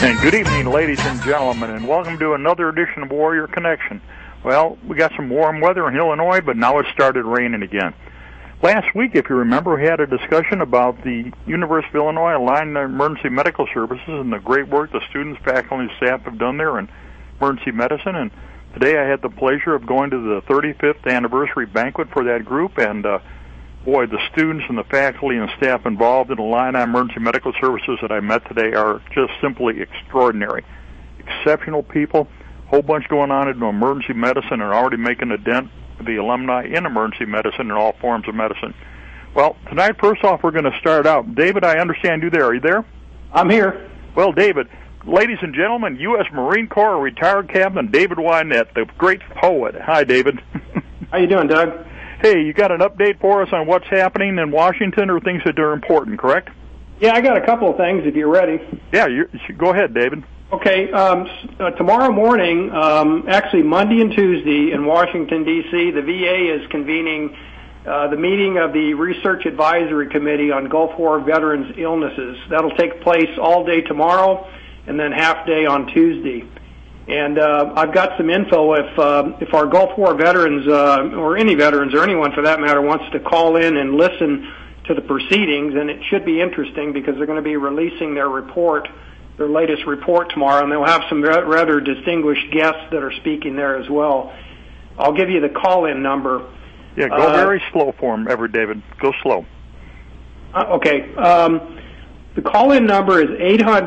And good evening, ladies and gentlemen, and welcome to another edition of Warrior Connection. Well, we got some warm weather in Illinois, but now it's started raining again. Last week, if you remember, we had a discussion about the University of Illinois Aligned Emergency Medical Services and the great work the students, faculty, and staff have done there in emergency medicine. And today I had the pleasure of going to the 35th anniversary banquet for that group, and boy, the students and the faculty and staff involved in Illini Emergency Medical Services that I met today are just simply extraordinary. Exceptional people, whole bunch going on into emergency medicine and already making a dent with the alumni in emergency medicine and all forms of medicine. Well, tonight, first off, we're going to start out. David, I understand you there. Are you there? I'm here. Well, David, ladies and gentlemen, U.S. Marine Corps retired Captain David Wynette, the great poet. Hi, David. How you doing, Doug? Hey, you got an update for us on what's happening in Washington or things that are important, correct? Yeah, I got a couple of things if you're ready. Yeah, go ahead, David. Okay, tomorrow morning, actually Monday and Tuesday in Washington, D.C., the VA is convening the meeting of the Research Advisory Committee on Gulf War Veterans Illnesses. That'll take place all day tomorrow and then half day on Tuesday. And I've got some info if our Gulf War veterans, or any veterans or anyone for that matter, wants to call in and listen to the proceedings, and it should be interesting because they're going to be releasing their report, their latest report tomorrow, and they'll have some rather distinguished guests that are speaking there as well. I'll give you the call-in number. Yeah, go very slow for them, David. Go slow. Okay. The call-in number is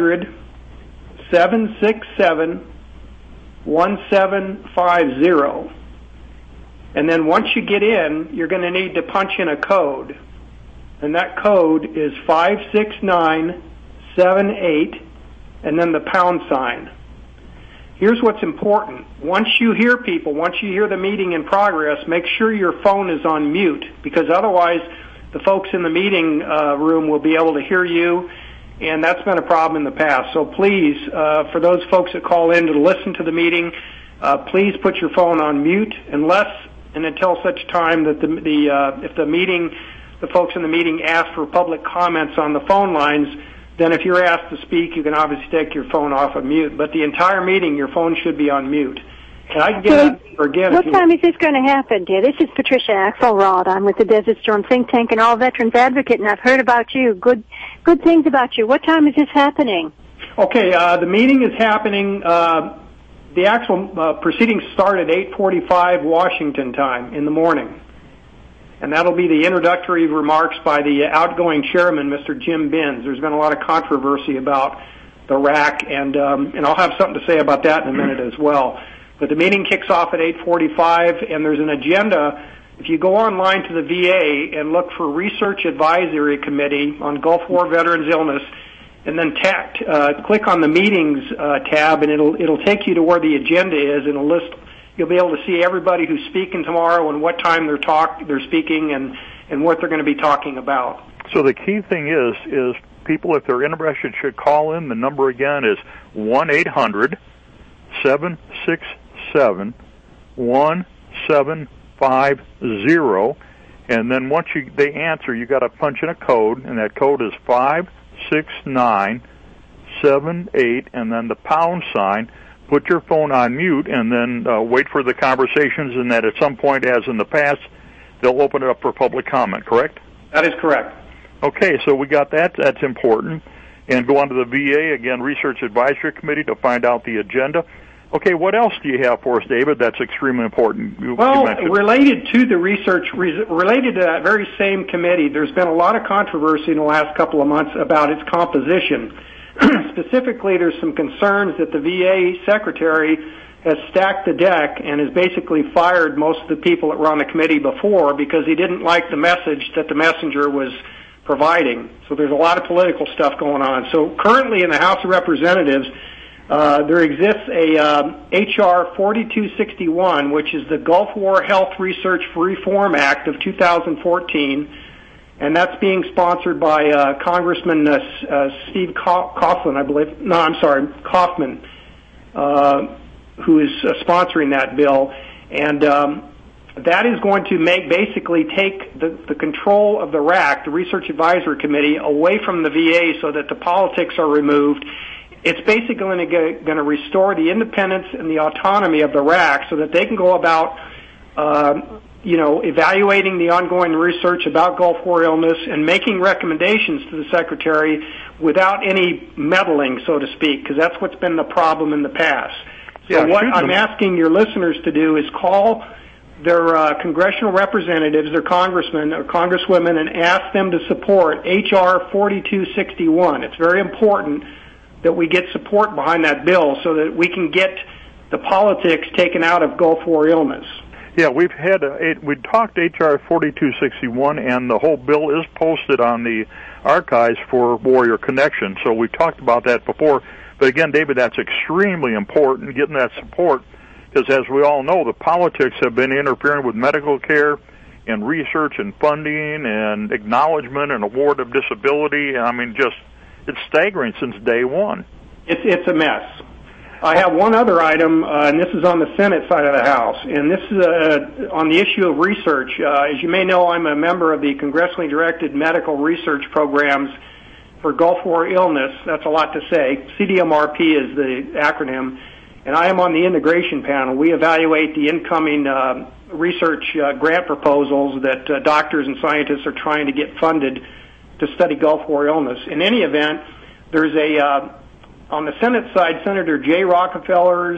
800-767-1750. And then once you get in, you're going to need to punch in a code. And that code is 56978, and then the pound sign. Here's what's important. Once you hear people, once you hear the meeting in progress, make sure your phone is on mute, because otherwise the folks in the meeting room will be able to hear you, and that's been a problem in the past. So please, for those folks that call in to listen to the meeting, please put your phone on mute unless and until such time that if the folks in the meeting ask for public comments on the phone lines, then if you're asked to speak, you can obviously take your phone off of mute. But the entire meeting, your phone should be on mute. And I can get that again. What time is this going to happen, dear? This is Patricia Axelrod. I'm with the Desert Storm Think Tank and All Veterans Advocate, and I've heard about you. Good things about you. What time is this happening? Okay, the meeting is happening. The actual proceedings start at 8:45 Washington time in the morning. And that'll be the introductory remarks by the outgoing chairman, Mr. Jim Binns. There's been a lot of controversy about the RAC, and I'll have something to say about that in a minute as well. But the meeting kicks off at 8:45, and there's an agenda. If you go online to the VA and look for Research Advisory Committee on Gulf War Veterans Illness, and then click on the meetings tab, and it'll take you to where the agenda is, and it'll list. You'll be able to see everybody who's speaking tomorrow and what time they're speaking and what they're going to be talking about. So the key thing is people, if they're interested, should call in. The number again is 1-800-767-1750. And then once they answer, you got to punch in a code, and that code is 56978, and then the pound sign. Put your phone on mute, and then wait for the conversations, and that at some point, as in the past, they'll open it up for public comment, correct? That is correct. Okay, so we got that. That's important. And go on to the VA, again, Research Advisory Committee, to find out the agenda. Okay, what else do you have for us, David, that's extremely important? Related to the research, related to that very same committee, there's been a lot of controversy in the last couple of months about its composition. Specifically, there's some concerns that the VA secretary has stacked the deck and has basically fired most of the people that were on the committee before because he didn't like the message that the messenger was providing. So there's a lot of political stuff going on. So currently in the House of Representatives, there exists a H.R. 4261, which is the Gulf War Health Research Reform Act of 2014, and that's being sponsored by Congressman Steve Kaufman, I believe. No, I'm sorry, Kaufman, who is sponsoring that bill. And that is going to basically take the control of the RAC, the Research Advisory Committee, away from the VA so that the politics are removed. It's basically going to restore the independence and the autonomy of the RAC so that they can go about, evaluating the ongoing research about Gulf War illness and making recommendations to the Secretary without any meddling, so to speak, because that's what's been the problem in the past. So what I'm asking your listeners to do is call their congressional representatives, their congressmen or congresswomen, and ask them to support H.R. 4261. It's very important that we get support behind that bill so that we can get the politics taken out of Gulf War illness. Yeah, we talked H.R. 4261, and the whole bill is posted on the archives for Warrior Connection. So we talked about that before. But again, David, that's extremely important, getting that support, because as we all know, the politics have been interfering with medical care and research and funding and acknowledgement and award of disability. I mean, it's staggering since day one. It's a mess. I have one other item, and this is on the Senate side of the House, and this is on the issue of research. As you may know, I'm a member of the congressionally directed medical research programs for Gulf War illness. That's a lot to say. CDMRP is the acronym, and I am on the integration panel. We evaluate the incoming research grant proposals that doctors and scientists are trying to get funded to study Gulf War illness. In any event, there's on the Senate side, Senator Jay Rockefeller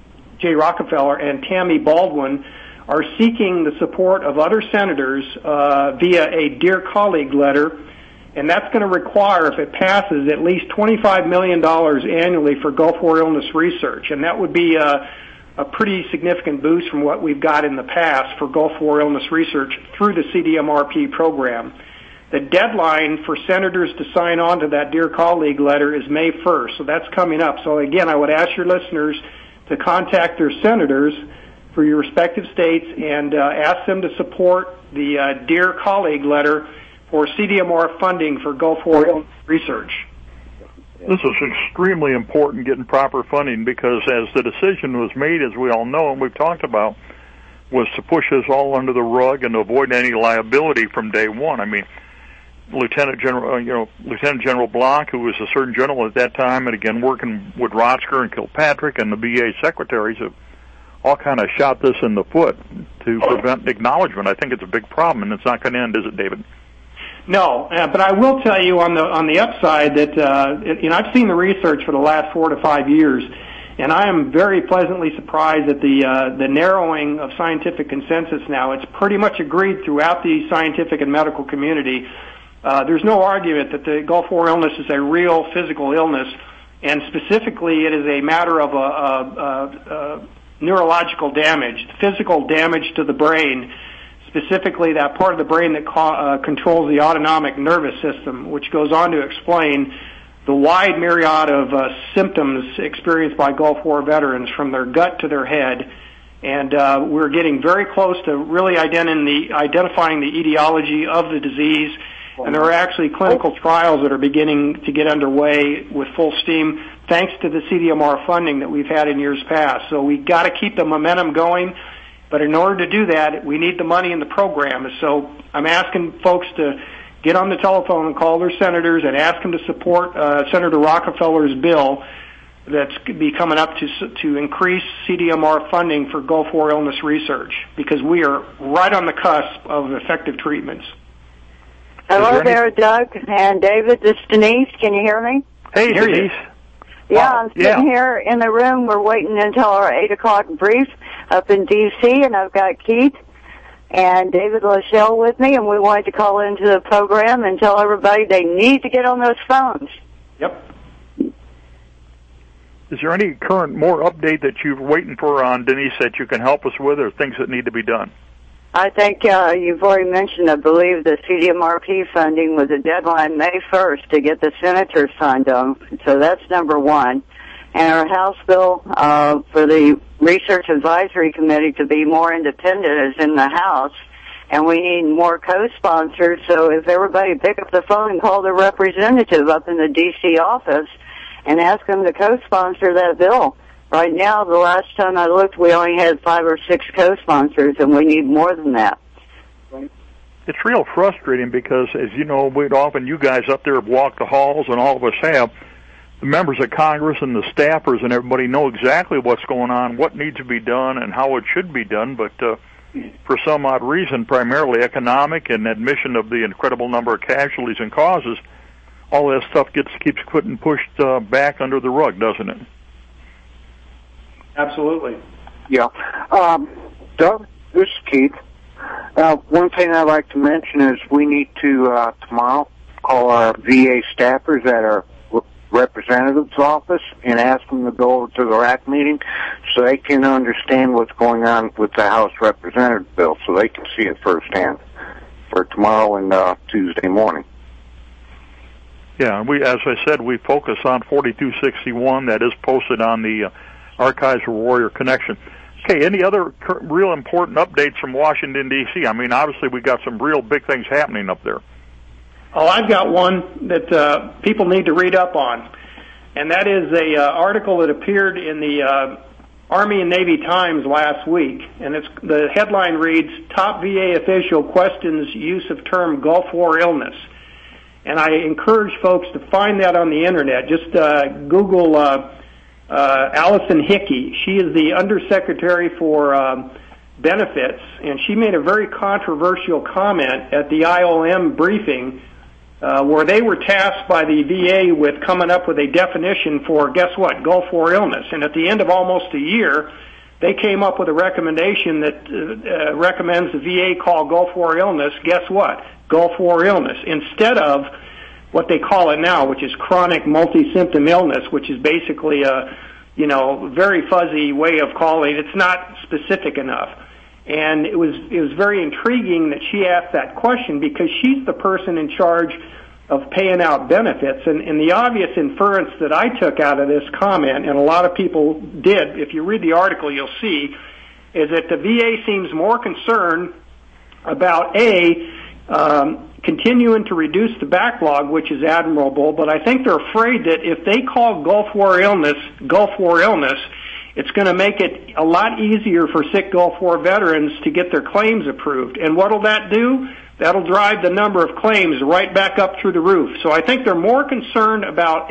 and Tammy Baldwin are seeking the support of other senators via a Dear Colleague letter, and that's going to require, if it passes, at least $25 million annually for Gulf War illness research, and that would be a pretty significant boost from what we've got in the past for Gulf War illness research through the CDMRP program. The deadline for senators to sign on to that Dear Colleague letter is May 1st, so that's coming up. So again, I would ask your listeners to contact their senators for your respective states and ask them to support the Dear Colleague letter for CDMR funding for Gulf War research. This is extremely important, getting proper funding, because as the decision was made, as we all know and we've talked about, was to push us all under the rug and avoid any liability from day one. I mean, Lieutenant General Blanc, who was the Surgeon General at that time, and again working with Rotzker and Kilpatrick and the VA secretaries, have all kind of shot this in the foot to prevent acknowledgement. I think it's a big problem, and it's not going to end, is it, David? No, but I will tell you on the upside that I've seen the research for the last 4 to 5 years, and I am very pleasantly surprised at the narrowing of scientific consensus now. It's pretty much agreed throughout the scientific and medical community. There's no argument that the Gulf War illness is a real physical illness, and specifically it is a matter of neurological damage, physical damage to the brain, specifically that part of the brain that controls the autonomic nervous system, which goes on to explain the wide myriad of symptoms experienced by Gulf War veterans from their gut to their head. And we're getting very close to really identifying the etiology of the disease. And there are actually clinical trials that are beginning to get underway with full steam, thanks to the CDMR funding that we've had in years past. So we've got to keep the momentum going, but in order to do that, we need the money in the program. So I'm asking folks to get on the telephone and call their senators and ask them to support Senator Rockefeller's bill that's going to be coming up to increase CDMR funding for Gulf War illness research, because we are right on the cusp of effective treatments. Hello there, Doug and David. This is Denise. Can you hear me? Hey, Denise. Yeah, I'm sitting here in the room. We're waiting until our 8 o'clock brief up in D.C., and I've got Keith and David Lachelle with me, and we wanted to call into the program and tell everybody they need to get on those phones. Yep. Is there any more update that you're waiting for on, Denise, that you can help us with, or things that need to be done? I think you've already mentioned, I believe, the CDMRP funding was a deadline May 1st to get the senators signed on. So that's number one. And our House bill for the Research Advisory Committee to be more independent is in the House. And we need more co-sponsors. So if everybody pick up the phone and call their representative up in the D.C. office and ask them to co-sponsor that bill. Right now, the last time I looked, we only had 5 or 6 co-sponsors, and we need more than that. It's real frustrating because, as you know, you guys up there have walked the halls, and all of us have, the members of Congress and the staffers and everybody know exactly what's going on, what needs to be done, and how it should be done. But for some odd reason, primarily economic and admission of the incredible number of casualties and causes, all that stuff keeps getting pushed back under the rug, doesn't it? Absolutely. Yeah. Doug, this is Keith. One thing I'd like to mention is we need to, tomorrow, call our VA staffers at our representative's office and ask them to go over to the RAC meeting so they can understand what's going on with the House Representative bill, so they can see it firsthand for tomorrow and Tuesday morning. Yeah, as I said, we focus on 4261. That is posted on the Archives for Warrior Connection. Okay, any other real important updates from Washington, D.C.? I mean, obviously we got some real big things happening up there. Oh, I've got one that people need to read up on, and that is a article that appeared in the Army and Navy Times last week, and the headline reads, "Top VA Official Questions Use of Term Gulf War Illness." And I encourage folks to find that on the Internet. Just Google Allison Hickey. She is the Undersecretary for Benefits, and she made a very controversial comment at the IOM briefing where they were tasked by the VA with coming up with a definition for, guess what, Gulf War illness. And at the end of almost a year, they came up with a recommendation that recommends the VA call Gulf War illness, guess what, Gulf War illness, instead of what they call it now, which is chronic multi-symptom illness, which is basically a, very fuzzy way of calling it. It's not specific enough. And it was very intriguing that she asked that question because she's the person in charge of paying out benefits. And the obvious inference that I took out of this comment, and a lot of people did, if you read the article you'll see, is that the VA seems more concerned about, continuing to reduce the backlog, which is admirable, but I think they're afraid that if they call Gulf War illness, it's going to make it a lot easier for sick Gulf War veterans to get their claims approved. And what'll that do? That'll drive the number of claims right back up through the roof. So I think they're more concerned about,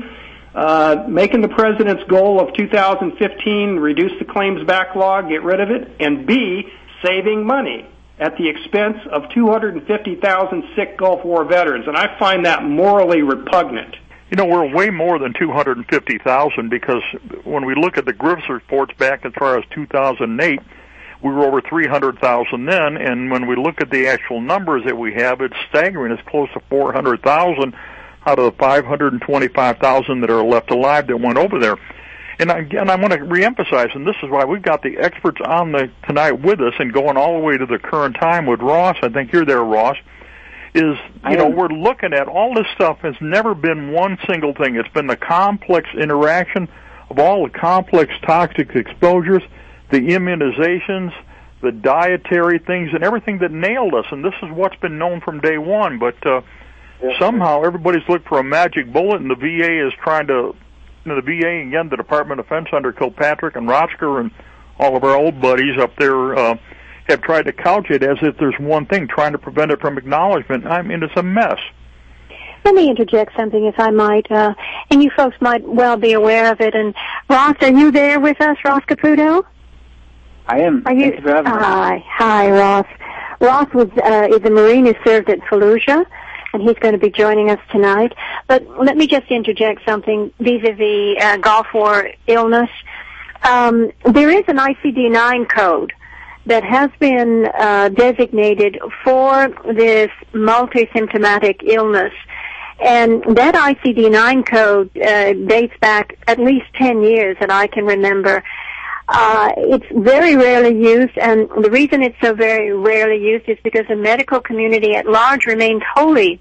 making the president's goal of 2015, reduce the claims backlog, get rid of it, and B, saving money at the expense of 250,000 sick Gulf War veterans. And I find that morally repugnant. We're way more than 250,000 because when we look at the Griffiths reports back as far as 2008, we were over 300,000 then, and when we look at the actual numbers that we have, it's staggering. It's close to 400,000 out of the 525,000 that are left alive that went over there. And again, I want to reemphasize, and this is why we've got the experts on tonight with us and going all the way to the current time with Ross. I think you're there, Ross. We're looking at all this stuff has never been one single thing. It's been the complex interaction of all the complex toxic exposures, the immunizations, the dietary things, and everything that nailed us. And this is what's been known from day one. But somehow everybody's looked for a magic bullet, and the VA is trying to, the VA, again, the Department of Defense under Kilpatrick and Rotzker and all of our old buddies up there, have tried to couch it as if there's one thing, trying to prevent it from acknowledgement. I mean, it's a mess. Let me interject something, if I might, and you folks might well be aware of it. And Ross, are you there with us, Ross Caputo? I am. Are you? Hi, Ross. Ross is a Marine who served at Fallujah, and he's going to be joining us tonight. But let me just interject something vis-a-vis Gulf War illness. There is an ICD-9 code that has been designated for this multi-symptomatic illness. And that ICD-9 code dates back at least 10 years that I can remember. It's very rarely used, and the reason it's so very rarely used is because the medical community at large remains wholly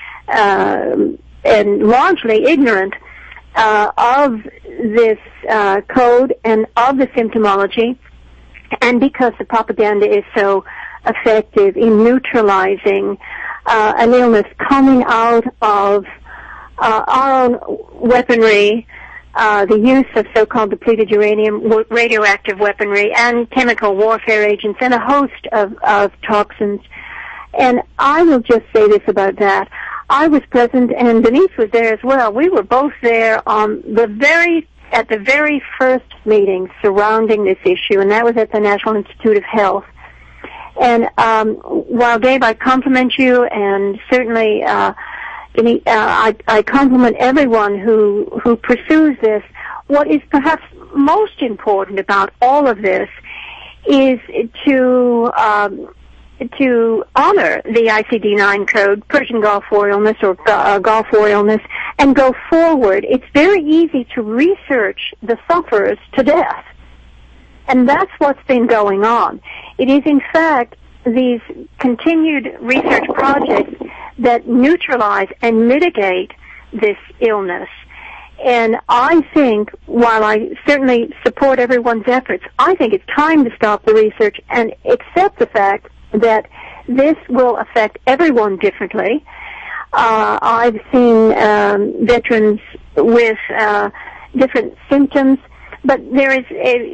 and largely ignorant of this code and of the symptomology. And because the propaganda is so effective in neutralizing an illness coming out of our own weaponry, the use of so-called depleted uranium, radioactive weaponry, and chemical warfare agents, and a host of toxins. And I will just say this about that. I was present, and Denise was there as well. We were both there on at the very first meeting surrounding this issue, and that was at the National Institute of Health. And while, Dave, I compliment you, and certainly Denise, I compliment everyone who pursues this, what is perhaps most important about all of this is to honor the ICD-9 code, Persian Gulf War illness or Gulf War illness, and go forward. It's very easy to research the sufferers to death, and that's what's been going on. It is, in fact, these continued research projects that neutralize and mitigate this illness. And I think, while I certainly support everyone's efforts, I think it's time to stop the research and accept the fact that this will affect everyone differently. I've seen veterans with different symptoms, but there is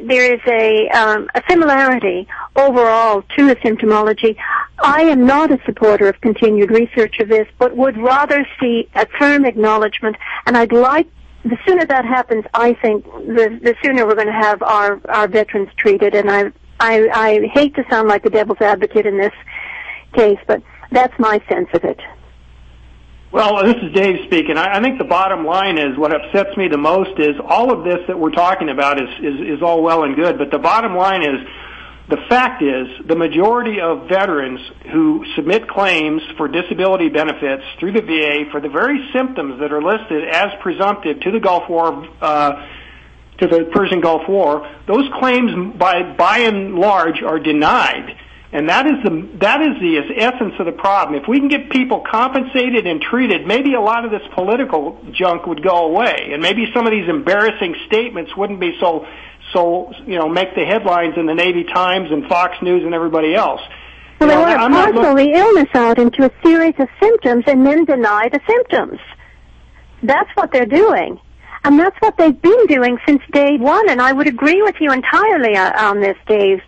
a similarity overall to the symptomology. I am not a supporter of continued research of this, but would rather see a firm acknowledgement, and I'd like, the sooner that happens, I think the sooner we're going to have our veterans treated. And I hate to sound like the devil's advocate in this case, but that's my sense of it. Well, this is Dave speaking. I think the bottom line is, what upsets me the most is all of this that we're talking about is all well and good, but the bottom line is, the fact is, the majority of veterans who submit claims for disability benefits through the VA for the very symptoms that are listed as presumptive to the Gulf War, to the Persian Gulf War, those claims by and large are denied. And that is the essence of the problem. If we can get people compensated and treated, maybe a lot of this political junk would go away, and maybe some of these embarrassing statements wouldn't be so make the headlines in the Navy Times and Fox News and everybody else. Well, they want to parcel the illness out into a series of symptoms and then deny the symptoms. That's what they're doing. And that's what they've been doing since day one, and I would agree with you entirely on this, Dave.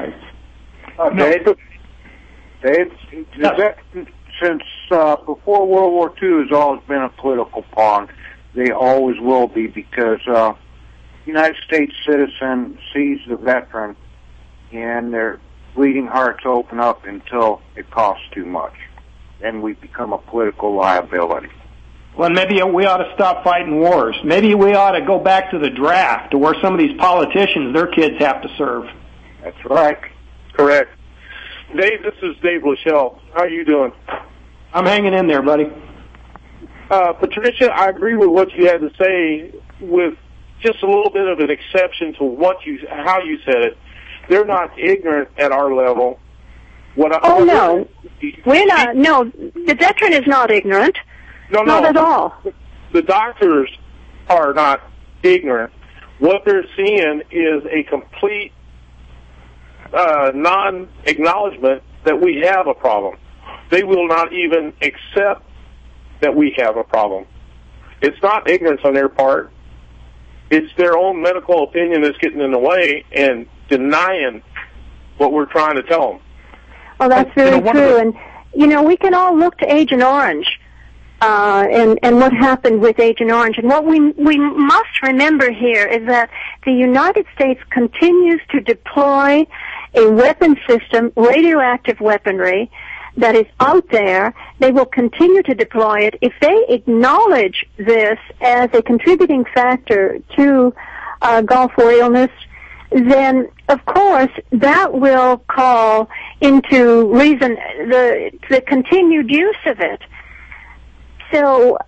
Dave, since before World War II has always been a political pawn. They always will be, because United States citizen sees the veteran and their bleeding hearts open up until it costs too much. Then we become a political liability. Well, maybe we ought to stop fighting wars. Maybe we ought to go back to the draft, to where some of these politicians, their kids have to serve. That's right. Correct. Dave, this is Dave Lachelle. How are you doing? I'm hanging in there, buddy. Patricia, I agree with what you had to say, with just a little bit of an exception to how you said it. They're not ignorant at our level. No. We're not. No, the veteran is not ignorant. No. Not at all. The doctors are not ignorant. What they're seeing is a complete non-acknowledgement that we have a problem. They will not even accept that we have a problem. It's not ignorance on their part. It's their own medical opinion that's getting in the way and denying what we're trying to tell them. Well, that's very true. And, we can all look to Agent Orange and what happened with Agent Orange. And what we must remember here is that the United States continues to deploy a weapon system, radioactive weaponry, that is out there. They will continue to deploy it. If they acknowledge this as a contributing factor to Gulf War illness, then, of course, that will call into reason the continued use of it. So,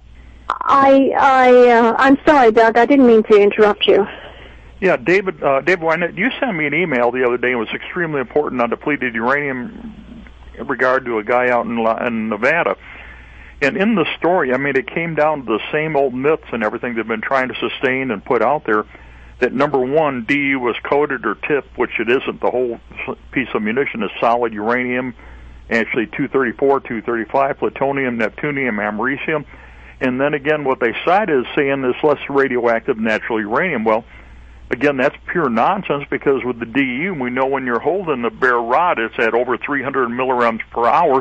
I'm sorry, Doug. I didn't mean to interrupt you. Yeah, David Wynette, you sent me an email the other day. It was extremely important on depleted uranium in regard to a guy out in Nevada. And in the story, it came down to the same old myths and everything they've been trying to sustain and put out there, that number one, DU was coated or tipped, which it isn't. The whole piece of munition is solid uranium, actually 234, 235, plutonium, neptunium, americium. And then again, what they cite is saying this less radioactive natural uranium. Well, again, that's pure nonsense, because with the DU, we know when you're holding the bare rod, it's at over 300 milligrams per hour,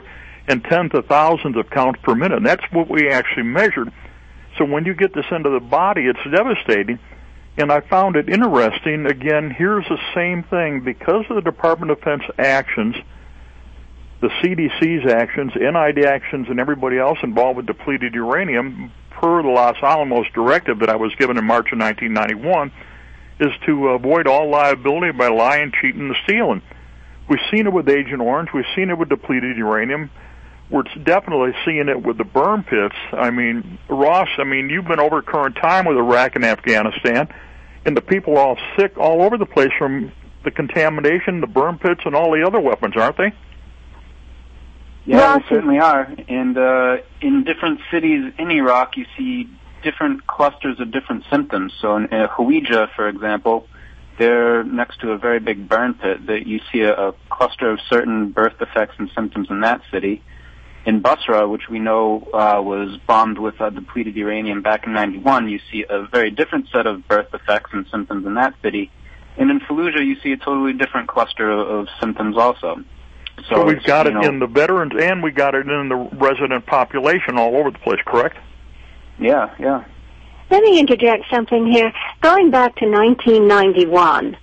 and tens of thousands of counts per minute. And that's what we actually measured. So when you get this into the body, it's devastating. And I found it interesting. Again, here's the same thing. Because of the Department of Defense actions, the CDC's actions, NID actions, and everybody else involved with depleted uranium, per the Los Alamos directive that I was given in March of 1991, is to avoid all liability by lying, cheating, and stealing. We've seen it with Agent Orange. We've seen it with depleted uranium. We're definitely seeing it with the burn pits. I mean, Ross, you've been over current time with Iraq and Afghanistan, and the people are all sick all over the place from the contamination, the burn pits, and all the other weapons, aren't they? Yeah, they certainly are. And in different cities in Iraq, you see different clusters of different symptoms. So in Hawija, for example, they're next to a very big burn pit. That you see a cluster of certain birth defects and symptoms in that city. In Basra, which we know was bombed with depleted uranium back in '91, you see a very different set of birth defects and symptoms in that city. And in Fallujah, you see a totally different cluster of symptoms also. So we've got it in the veterans and we got it in the resident population all over the place, correct? Yeah, yeah. Let me interject something here. Going back to 1991,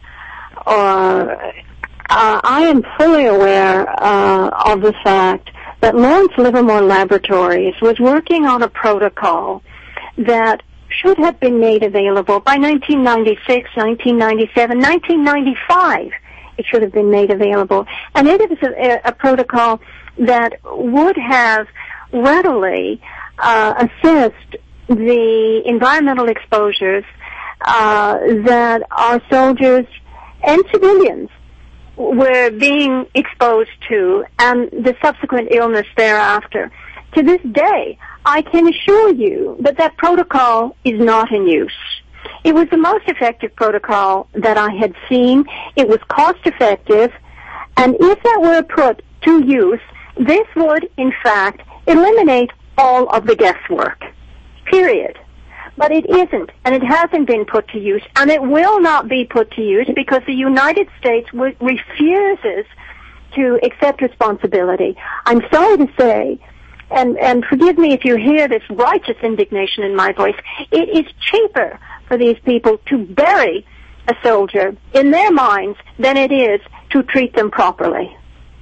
I am fully aware of the fact that Lawrence Livermore Laboratories was working on a protocol that should have been made available by 1996, 1997, 1995. It should have been made available. And it is a protocol that would have readily assessed the environmental exposures that our soldiers and civilians were being exposed to and the subsequent illness thereafter. To this day, I can assure you that that protocol is not in use. It was the most effective protocol that I had seen. It was cost effective, and if that were put to use, this would, in fact, eliminate all of the guesswork. Period. But it isn't, and it hasn't been put to use, and it will not be put to use because the United States refuses to accept responsibility. I'm sorry to say, and forgive me if you hear this righteous indignation in my voice, it is cheaper for these people to bury a soldier in their minds than it is to treat them properly.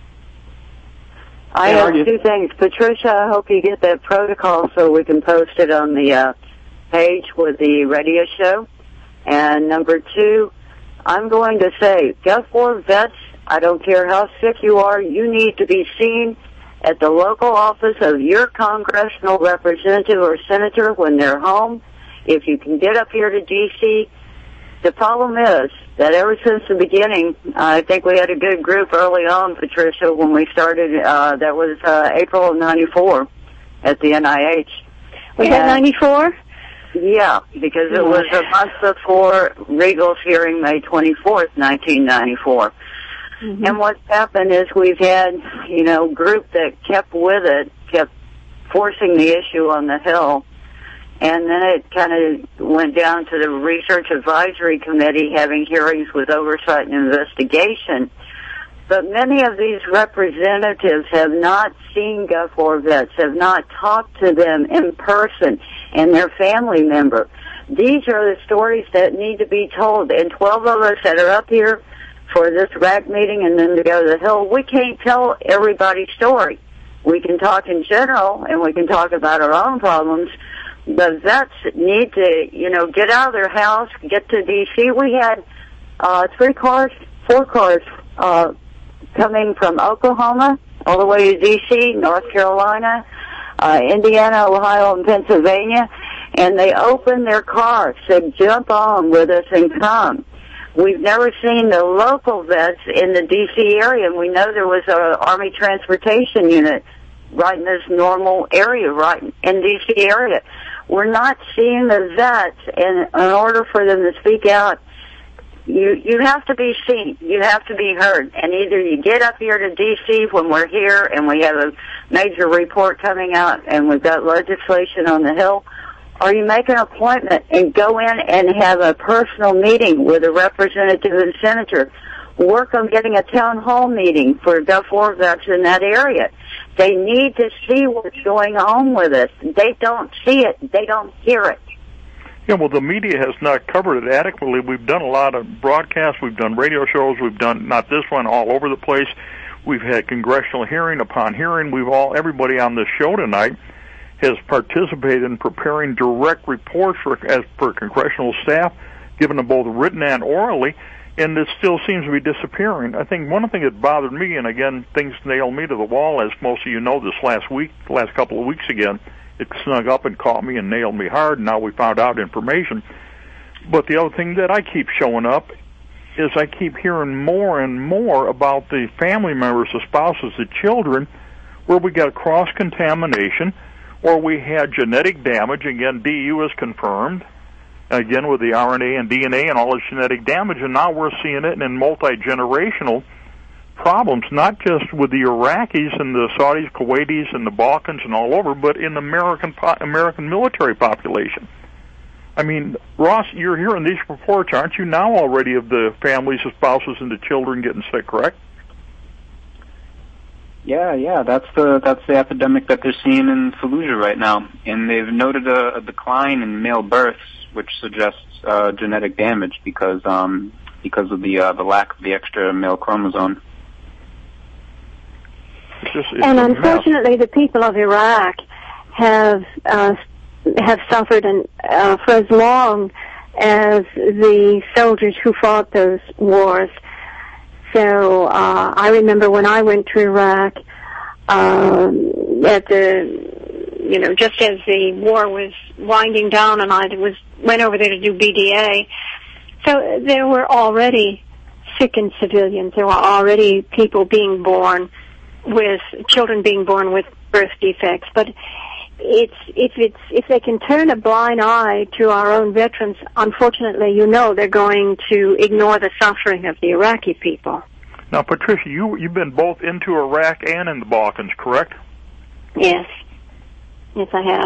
I have two things. Patricia, I hope you get that protocol so we can post it on the page with the radio show. And number two, I'm going to say, Gulf War vets, I don't care how sick you are, you need to be seen at the local office of your congressional representative or senator when they're home. If you can get up here to D.C., the problem is that ever since the beginning, I think we had a good group early on, Patricia, when we started, that was April of 94 at the NIH. Was that 94? Yeah, because it was a month before Regal's hearing, May 24th, 1994. Mm-hmm. And what's happened is we've had, group that kept with it, kept forcing the issue on the Hill. And then it kind of went down to the Research Advisory Committee having hearings with oversight and investigation. But many of these representatives have not seen Gulf War vets, have not talked to them in person and their family member. These are the stories that need to be told. And 12 of us that are up here for this RAC meeting and then to go to the Hill, we can't tell everybody's story. We can talk in general and we can talk about our own problems. The vets need to, get out of their house, get to D.C. We had 4 cars coming from Oklahoma all the way to D.C., North Carolina, Indiana, Ohio, and Pennsylvania, and they opened their cars, said, jump on with us and come. We've never seen the local vets in the D.C. area, and we know there was an Army Transportation Unit right in this normal area, right in D.C. area. We're not seeing the vets, and in order for them to speak out, you have to be seen. You have to be heard. And either you get up here to D.C. when we're here and we have a major report coming out and we've got legislation on the Hill, or you make an appointment and go in and have a personal meeting with a representative and senator work on getting a town hall meeting for Gulf War vets in that area. They need to see what's going on with us. They don't see it. They don't hear it. Yeah, well, the media has not covered it adequately. We've done a lot of broadcasts. We've done radio shows. We've done, not this one, all over the place. We've had congressional hearing upon hearing. Everybody on this show tonight has participated in preparing direct reports as per congressional staff, given them both written and orally, and it still seems to be disappearing. I think one thing that bothered me, and again, things nailed me to the wall, as most of you know, this last couple of weeks again, it snuck up and caught me and nailed me hard, and now we found out information. But the other thing that I keep showing up is I keep hearing more and more about the family members, the spouses, the children, where we got cross-contamination, or we had genetic damage. Again, DU is confirmed, again with the RNA and DNA and all this genetic damage, and now we're seeing it in multi-generational problems, not just with the Iraqis and the Saudis, Kuwaitis, and the Balkans and all over, but in the American military population. I mean, Ross, you're hearing these reports, aren't you, now already, of the families, the spouses, and the children getting sick, correct? Yeah, that's the epidemic that they're seeing in Fallujah right now, and they've noted a decline in male births, which suggests genetic damage because of the lack of the extra male chromosome. And unfortunately, the people of Iraq have suffered for as long as the soldiers who fought those wars. So I remember when I went to Iraq, just as the war was winding down, and I went over there to do BDA. So there were already sickened civilians. There were already children being born with birth defects. But if they can turn a blind eye to our own veterans, unfortunately, they're going to ignore the suffering of the Iraqi people. Now, Patricia, you've been both into Iraq and in the Balkans, correct? Yes. Yes, I have.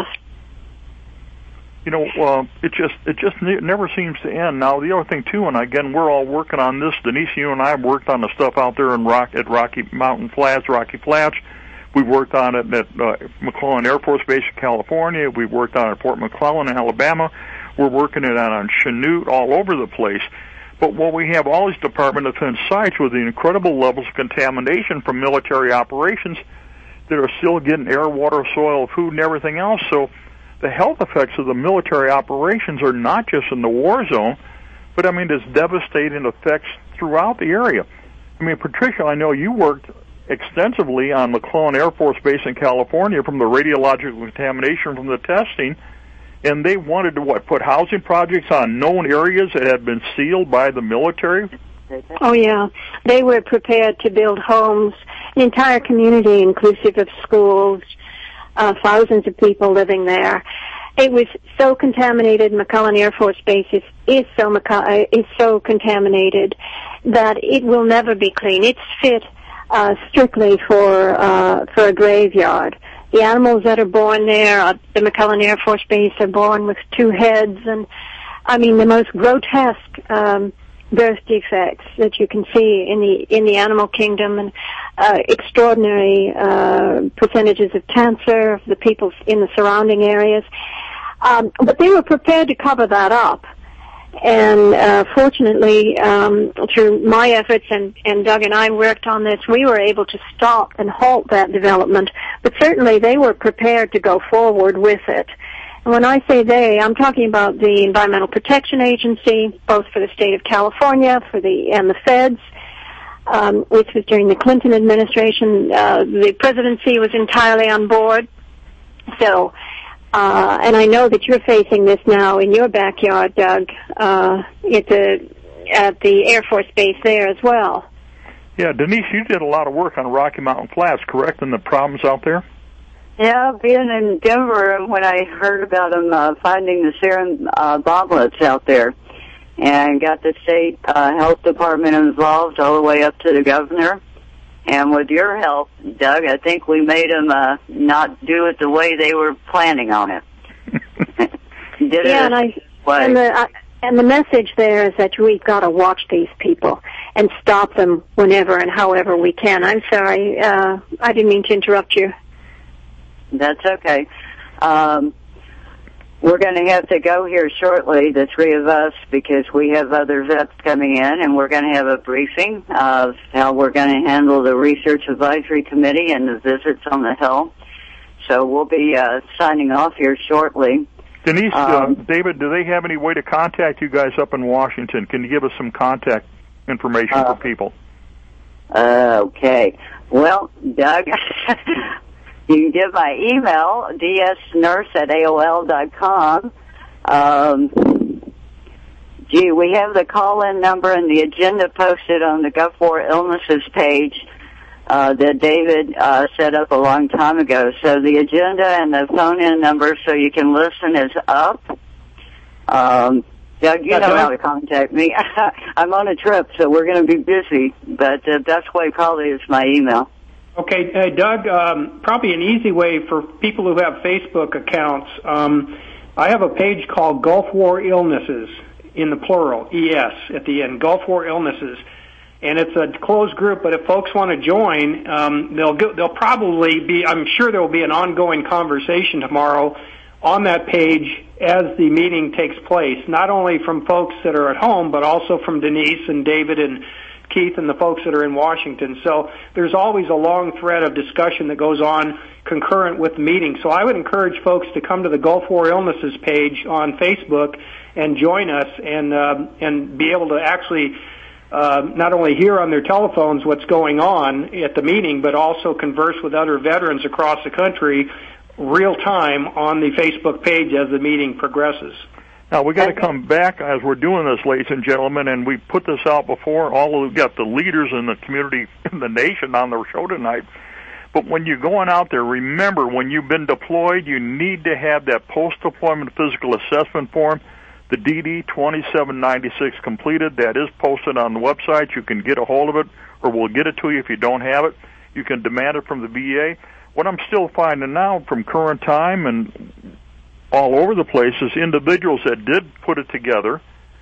It just never seems to end. Now, the other thing too, and again, we're all working on this. Denise, you and I have worked on the stuff out there at Rocky Flats. We've worked on it at McClellan Air Force Base in California. We've worked on it at Fort McClellan in Alabama. We're working it on Chanute, all over the place. But what we have all these Department of Defense sites with the incredible levels of contamination from military operations that are still getting air, water, soil, food, and everything else. So the health effects of the military operations are not just in the war zone, but, there's devastating effects throughout the area. Patricia, I know you worked extensively on McClellan Air Force Base in California from the radiological contamination from the testing, and they wanted to, put housing projects on known areas that had been sealed by the military? Oh, yeah. They were prepared to build homes, an entire community inclusive of schools, thousands of people living there. It was so contaminated. McClellan Air Force Base is so contaminated that it will never be clean. It's fit strictly for a graveyard. The animals that are born there at the McClellan Air Force Base are born with two heads, and the most grotesque birth defects that you can see in the animal kingdom, and extraordinary percentages of cancer of the people in the surrounding areas. But they were prepared to cover that up. And fortunately, through my efforts, and Doug and I worked on this, we were able to stop and halt that development. But certainly they were prepared to go forward with it. And when I say they, I'm talking about the Environmental Protection Agency, both for the state of California and the feds, which was during the Clinton administration. The presidency was entirely on board. So, and I know that you're facing this now in your backyard, Doug, at the Air Force Base there as well. Yeah, Denise, you did a lot of work on Rocky Mountain Flats, correct, and the problems out there? Yeah, being in Denver when I heard about them finding the serum bomblets out there, and got the state health department involved all the way up to the governor. And with your help, Doug, I think we made them not do it the way they were planning on it. And the message there is that we've got to watch these people. and stop them whenever and however we can. I'm sorry, I didn't mean to interrupt you. That's okay. We're going to have to go here shortly, the three of us, because we have other vets coming in, and we're going to have a briefing of how we're going to handle the Research Advisory Committee and the visits on the Hill. So we'll be signing off here shortly. Denise, David, do they have any way to contact you guys up in Washington? Can you give us some contact information for people? Okay. Well, Doug, you can give my email, dsnurse@aol.com. We have the call-in number and the agenda posted on the Gulf War Illnesses page that David set up a long time ago. So the agenda and the phone-in number so you can listen is up. Doug, you know how to contact me. I'm on a trip, so we're going to be busy, but the best way probably is my email. Okay, Doug, probably an easy way for people who have Facebook accounts, I have a page called Gulf War Illnesses, in the plural, ES at the end, Gulf War Illnesses. And it's a closed group, but if folks want to join, they'll probably be, I'm sure there will be an ongoing conversation tomorrow on that page as the meeting takes place, not only from folks that are at home, but also from Denise and David and Keith and the folks that are in Washington. So there's always a long thread of discussion that goes on concurrent with the meeting. So I would encourage folks to come to the Gulf War Illnesses page on Facebook and join us and be able to actually not only hear on their telephones what's going on at the meeting, but also converse with other veterans across the country real time on the Facebook page as the meeting progresses. Now, we got to come back as we're doing this, ladies and gentlemen, and we put this out before. We've got the leaders in the community, in the nation on the show tonight. But when you're going out there, remember, when you've been deployed, you need to have that post-deployment physical assessment form, the DD 2796 completed. That is posted on the website. You can get a hold of it, or we'll get it to you if you don't have it. You can demand it from the VA. What I'm still finding now from current time and all over the place is individuals that did put it together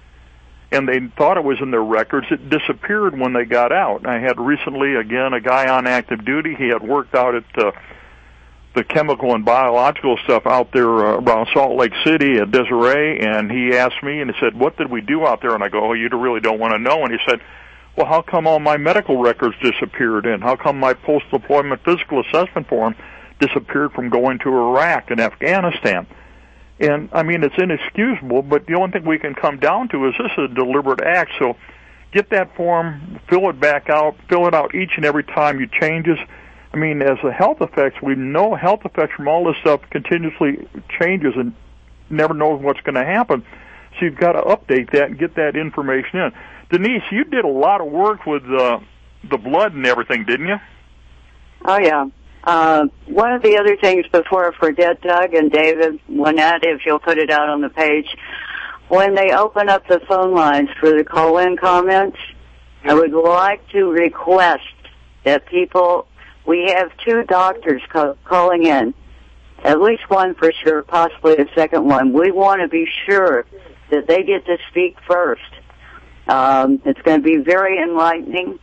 and they thought it was in their records. It disappeared when they got out. I had recently, again, a guy on active duty. He had worked out at the chemical and biological stuff out there around Salt Lake City at Desiree, and he asked me, and he said, what did we do out there? And I go, oh, you really don't want to know. And he said, well, how come all my medical records disappeared, and how come my post-deployment physical assessment form disappeared from going to Iraq and Afghanistan? And, I mean, it's inexcusable, but the only thing we can come down to is this is a deliberate act. So get that form, fill it back out, fill it out each and every time you changes. I mean, as the health effects, we know health effects from all this stuff continuously changes and never knows what's going to happen. So you've got to update that and get that information in. Denise, you did a lot of work with the blood and everything, didn't you? Oh, yeah. One of the other things before I forget, Doug and David, if you'll put it out on the page, when they open up the phone lines for the call-in comments, I would like to request that we have 2 doctors calling in, at least one for sure, possibly a second one. We want to be sure that they get to speak first. It's going to be very enlightening.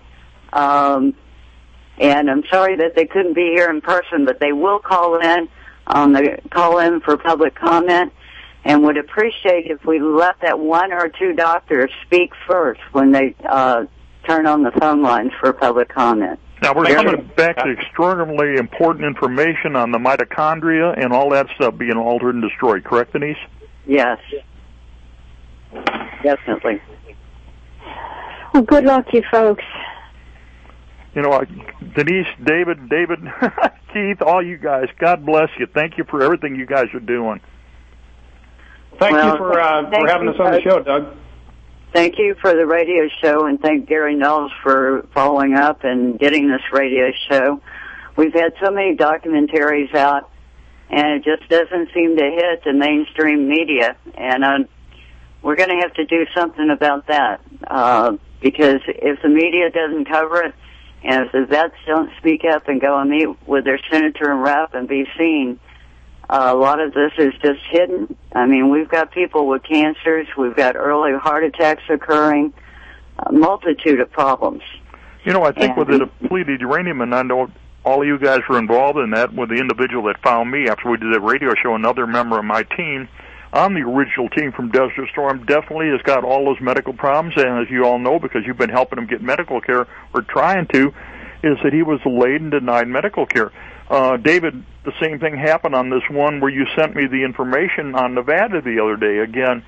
And I'm sorry that they couldn't be here in person, but they will call in for public comment, and would appreciate if we let that 1 or 2 doctors speak first when they turn on the phone lines for public comment. Now, we're coming back to extraordinarily important information on the mitochondria and all that stuff being altered and destroyed, correct, Denise? Yes. Definitely. Well, good luck, you folks. You know, Denise, David, Keith, all you guys, God bless you. Thank you for everything you guys are doing. Thank you for having us on the show, Doug. Thank you for the radio show, and thank Gary Knowles for following up and getting this radio show. We've had so many documentaries out, and it just doesn't seem to hit the mainstream media. And we're going to have to do something about that, because if the media doesn't cover it, and if the vets don't speak up and go and meet with their senator and rep and be seen, a lot of this is just hidden. I mean, we've got people with cancers. We've got early heart attacks occurring. multitude of problems. You know, I think with the depleted uranium, and I know all of you guys were involved in that with the individual that found me after we did that radio show, another member of my team on the original team from Desert Storm definitely has got all those medical problems, and as you all know, because you've been helping him get medical care, or trying to, is that he was delayed and denied medical care. David, the same thing happened on this one where you sent me the information on Nevada the other day. Again,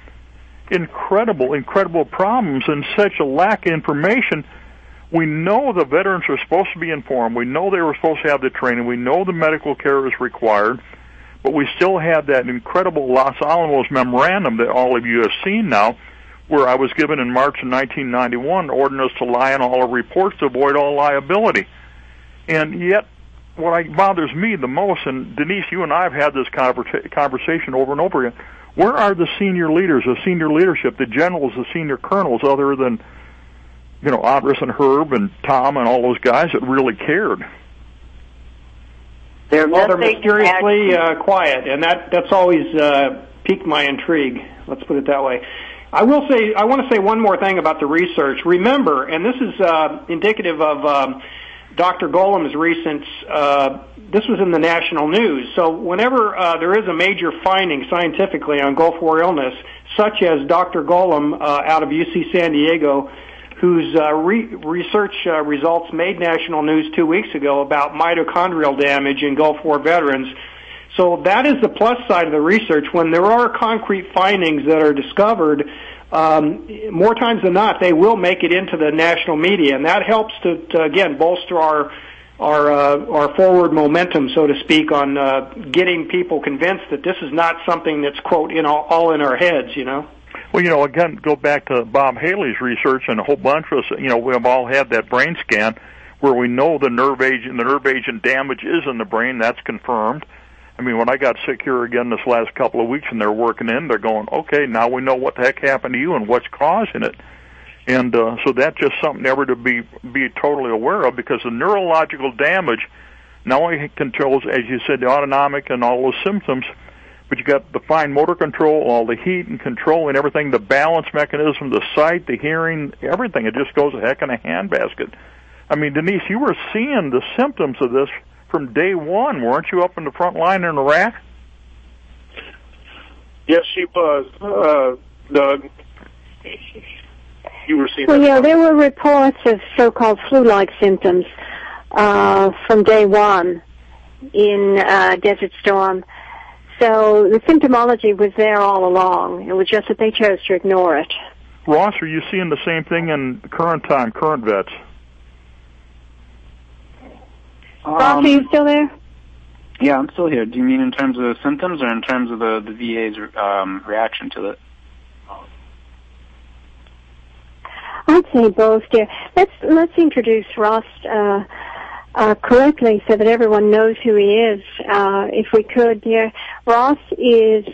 incredible problems and such a lack of information. We know the veterans are supposed to be informed. We know they were supposed to have the training. We know the medical care is required. But we still have that incredible Los Alamos memorandum that all of you have seen now, where I was given in March of 1991 ordering us to lie on all our reports to avoid all liability. And yet, what bothers me the most, and Denise, you and I have had this conversation over and over again, where are the senior leaders, the senior leadership, the generals, the senior colonels, other than, you know, Andres and Herb and Tom and all those guys that really cared? They're mysteriously quiet, and that's always piqued my intrigue. Let's put it that way. I want to say one more thing about the research. Remember, and this is indicative of Dr. Golem's recent, this was in the national news. So whenever there is a major finding scientifically on Gulf War illness, such as Dr. Golem out of UC San Diego, whose research results made national news 2 weeks ago about mitochondrial damage in Gulf War veterans. So that is the plus side of the research. When there are concrete findings that are discovered, more times than not, they will make it into the national media, and that helps to again, bolster our forward momentum, so to speak, on getting people convinced that this is not something that's, quote, all in our heads, you know. Well, you know, again, go back to Bob Haley's research, and a whole bunch of us, you know, we've all had that brain scan where we know the nerve agent damage is in the brain. That's confirmed. I mean, when I got sick here again this last couple of weeks and they're working in, they're going, okay, now we know what the heck happened to you and what's causing it. And so that's just something ever to be totally aware of, because the neurological damage not only controls, as you said, the autonomic and all those symptoms, but you got the fine motor control, all the heat and control and everything, the balance mechanism, the sight, the hearing, everything. It just goes a heck in a handbasket. I mean, Denise, you were seeing the symptoms of this from day one, weren't you, up in the front line in Iraq? Yes, she was, Doug. You were seeing Well, yeah, there were reports of so-called flu-like symptoms from day one in Desert Storm. So the symptomology was there all along. It was just that they chose to ignore it. Ross, are you seeing the same thing in current vets? Ross, are you still there? Yeah, I'm still here. Do you mean in terms of symptoms or in terms of the VA's reaction to it? I'd say both, dear. Let's introduce Ross correctly so that everyone knows who he is. If we could, dear. Ross has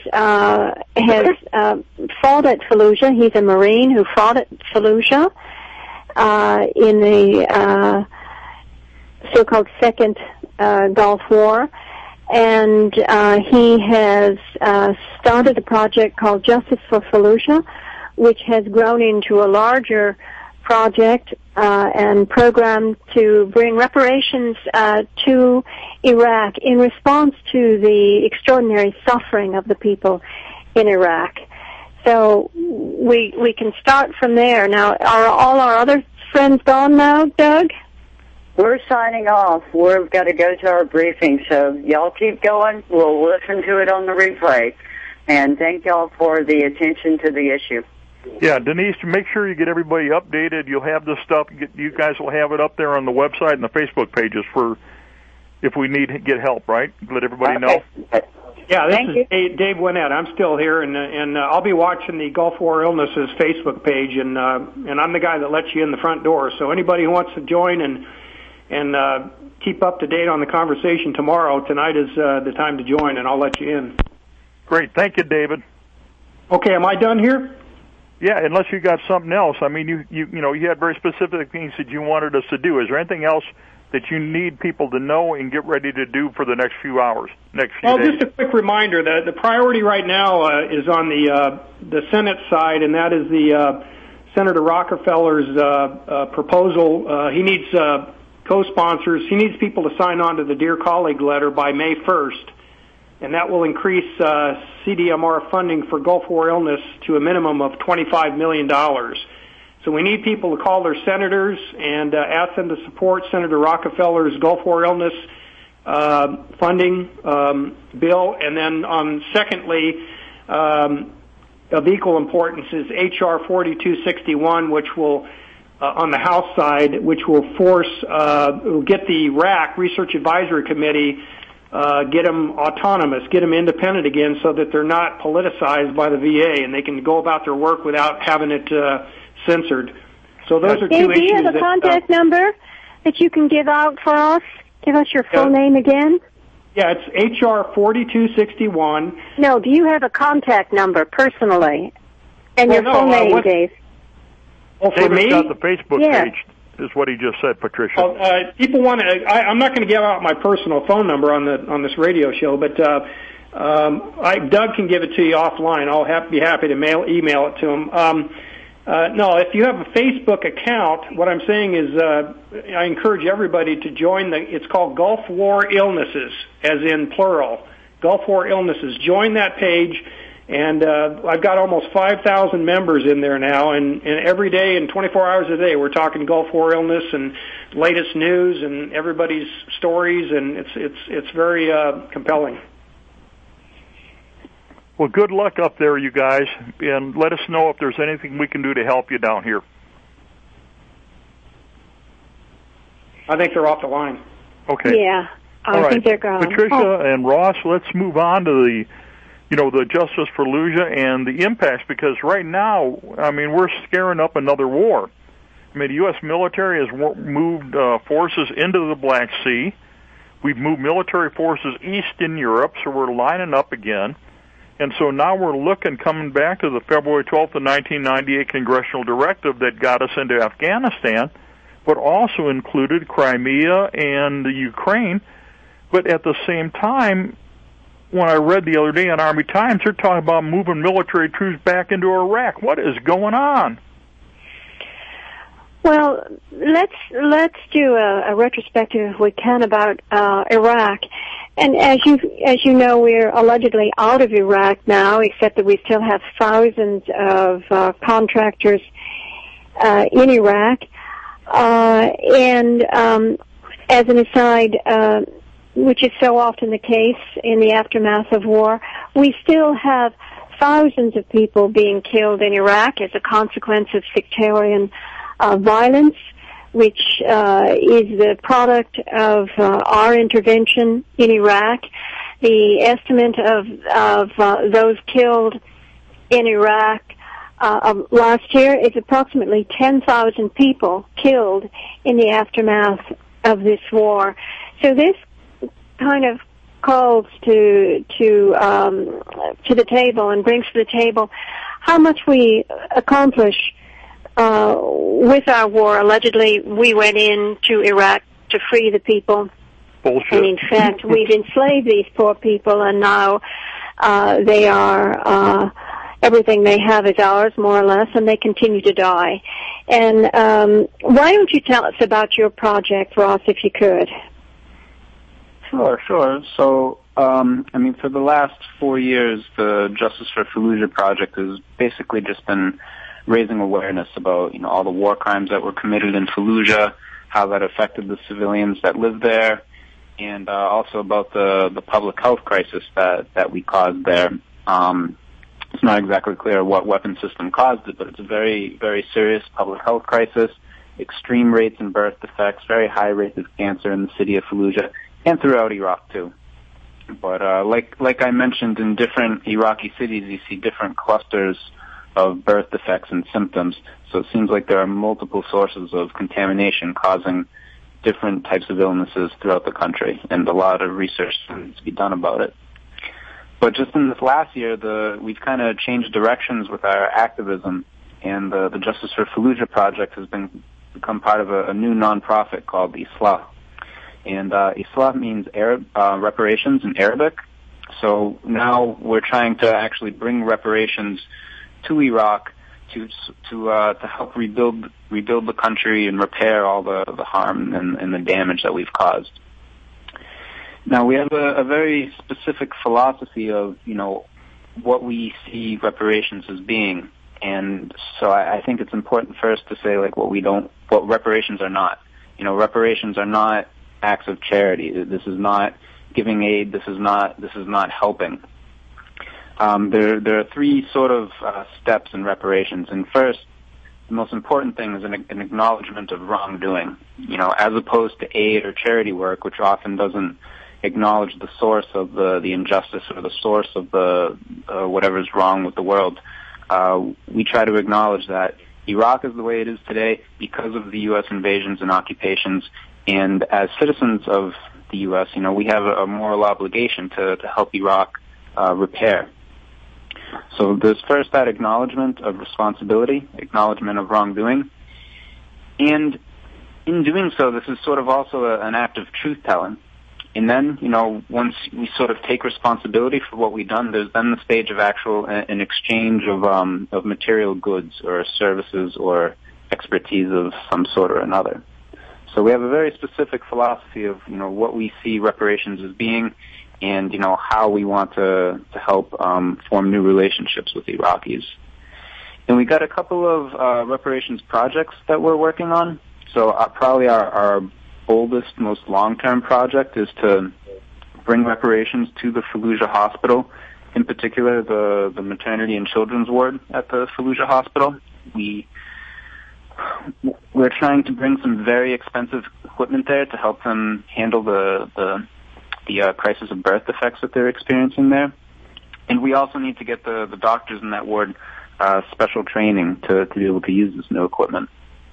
fought at Fallujah. He's a Marine who fought at Fallujah in the so-called Second Gulf War. And he has started a project called Justice for Fallujah, which has grown into a larger project and program to bring reparations to Iraq in response to the extraordinary suffering of the people in Iraq. So we can start from there. Now, are all our other friends gone now, Doug? We're signing off. We've got to go to our briefing, so y'all keep going. We'll listen to it on the replay. And thank y'all for the attention to the issue. Yeah, Denise, make sure you get everybody updated. You'll have this stuff. You guys will have it up there on the website and the Facebook pages for if we need to get help, right? Let everybody know. Yeah, this is Dave Winnett. I'm still here, and I'll be watching the Gulf War Illnesses Facebook page, and I'm the guy that lets you in the front door. So anybody who wants to join and keep up to date on the conversation tomorrow, tonight is the time to join, and I'll let you in. Great. Thank you, David. Okay, am I done here? Yeah, unless you got something else. I mean, you had very specific things that you wanted us to do. Is there anything else that you need people to know and get ready to do for the next few hours, next few days? Just a quick reminder that the priority right now is on the Senate side, and that is the Senator Rockefeller's proposal. He needs co-sponsors. He needs people to sign on to the Dear Colleague letter by May 1st, and that will increase CDMR funding for Gulf War illness to a minimum of $25 million. So we need people to call their senators and ask them to support Senator Rockefeller's Gulf War illness funding bill. And then, secondly, of equal importance is H.R. 4261, which will, on the House side, which will will get the RAC, Research Advisory Committee, get them autonomous, get them independent again so that they're not politicized by the VA and they can go about their work without having it censored. So those are two issues. Do you have a contact number that you can give out for us? Give us your full name again. Yeah, it's HR 4261. No, do you have a contact number personally? And your full name, Dave? Oh, for David's me? got the Facebook page, is what he just said, Patricia. People want to. I'm not going to give out my personal phone number on this radio show, but Doug can give it to you offline. I'll be happy to email it to him. No, if you have a Facebook account, what I'm saying is I encourage everybody to join it's called Gulf War Illnesses, as in plural, Gulf War Illnesses. Join that page, and I've got almost 5,000 members in there now, and every day and 24 hours a day we're talking Gulf War illness and latest news and everybody's stories, and it's very compelling. Well, good luck up there, you guys, and let us know if there's anything we can do to help you down here. I think they're off the line. Okay. Yeah, I think they're gone. Patricia and Ross, let's move on to the Justice for Fallujah and the impacts, because right now, I mean, we're scaring up another war. I mean, the U.S. military has moved forces into the Black Sea. We've moved military forces east in Europe, so we're lining up again. And so now we're coming back to the February 12th of 1998 congressional directive that got us into Afghanistan, but also included Crimea and the Ukraine. But at the same time, when I read the other day on Army Times, they're talking about moving military troops back into Iraq. What is going on? Well, let's do a retrospective, if we can, about Iraq. And as you know, we're allegedly out of Iraq now, except that we still have thousands of contractors in Iraq. And as an aside, which is so often the case in the aftermath of war, we still have thousands of people being killed in Iraq as a consequence of sectarian violence, which is the product of our intervention in Iraq. The estimate of those killed in Iraq last year is approximately 10,000 people killed in the aftermath of this war. So this kind of calls to the table and brings to the table how much we accomplish with our war. Allegedly, we went into Iraq to free the people. Bullshit. And in fact, we've enslaved these poor people, and now they are, everything they have is ours, more or less, and they continue to die. And why don't you tell us about your project, Ross, if you could? Sure. So, for the last 4 years, the Justice for Fallujah project has basically just been raising awareness about, all the war crimes that were committed in Fallujah, how that affected the civilians that lived there, and also about the public health crisis that we caused there. It's not exactly clear what weapon system caused it, but it's a very, very serious public health crisis, extreme rates in birth defects, very high rates of cancer in the city of Fallujah, and throughout Iraq, too. But like I mentioned, in different Iraqi cities, you see different clusters of birth defects and symptoms. So it seems like there are multiple sources of contamination causing different types of illnesses throughout the country, and a lot of research needs to be done about it. But just in this last year, we've kind of changed directions with our activism, and the Justice for Fallujah project has become part of a new nonprofit called Islah. And Islah means reparations in Arabic. So now we're trying to actually bring reparations to Iraq to help rebuild the country and repair all the harm and the damage that we've caused. Now, we have a very specific philosophy of, what we see reparations as being. And so I think it's important first to say, what reparations are not. Reparations are not acts of charity. This is not giving aid. This is not helping. There are three sort of steps in reparations. And first, the most important thing is an acknowledgement of wrongdoing. As opposed to aid or charity work, which often doesn't acknowledge the source of the injustice or the source of the whatever is wrong with the world. We try to acknowledge that Iraq is the way it is today because of the U.S. invasions and occupations, and as citizens of the U.S., we have a moral obligation to help Iraq repair. So there's first that acknowledgement of responsibility, acknowledgement of wrongdoing, and in doing so, this is sort of also an act of truth-telling. And then, once we sort of take responsibility for what we've done, there's then the stage of an exchange of material goods or services or expertise of some sort or another. So we have a very specific philosophy of, what we see reparations as being and, how we want to help form new relationships with Iraqis. And we got a couple of reparations projects that we're working on. So probably our oldest, most long-term project is to bring reparations to the Fallujah Hospital, in particular the maternity and children's ward at the Fallujah Hospital. We're trying to bring some very expensive equipment there to help them handle the crisis of birth defects that they're experiencing there. And we also need to get the doctors in that ward special training to be able to use this new equipment.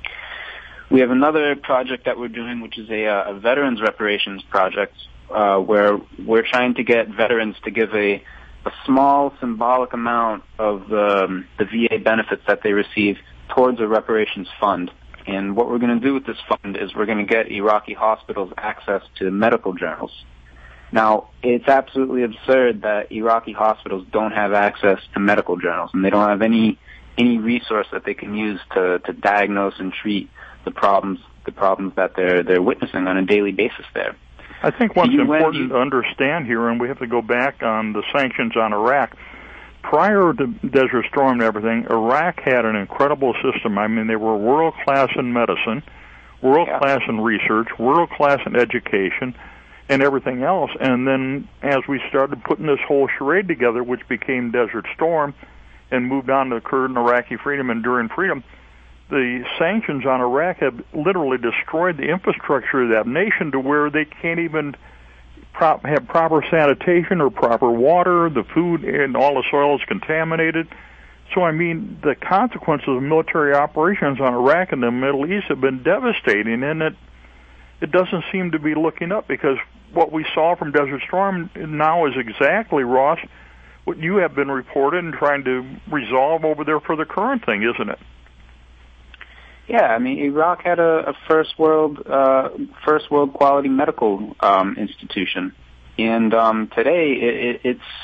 We have another project that we're doing, which is a veterans reparations project, where we're trying to get veterans to give a small symbolic amount of the VA benefits that they receive towards a reparations fund. And what we're going to do with this fund is we're going to get Iraqi hospitals access to medical journals. Now, it's absolutely absurd that Iraqi hospitals don't have access to medical journals, and they don't have any resource that they can use to diagnose and treat the problems that they're witnessing on a daily basis there. I think what's important to understand here, and we have to go back on the sanctions on Iraq. Prior to Desert Storm and everything, Iraq had an incredible system. I mean, they were world-class in medicine, world-class in research, world-class in education, and everything else. And then as we started putting this whole charade together, which became Desert Storm, and moved on to Kurd and Iraqi freedom, enduring freedom, the sanctions on Iraq have literally destroyed the infrastructure of that nation to where they can't even have proper sanitation or proper water. The food and all the soil is contaminated. So, I mean, the consequences of military operations on Iraq and the Middle East have been devastating, and it doesn't seem to be looking up, because what we saw from Desert Storm now is exactly, Ross, what you have been reported and trying to resolve over there for the current thing, isn't it? Yeah, I mean, Iraq had a first world quality medical institution, and today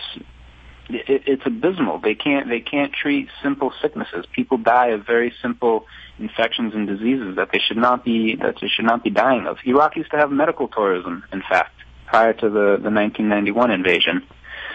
it's abysmal. They can't treat simple sicknesses. People die of very simple infections and diseases that they should not be dying of. Iraq used to have medical tourism, in fact, prior to the 1991 invasion,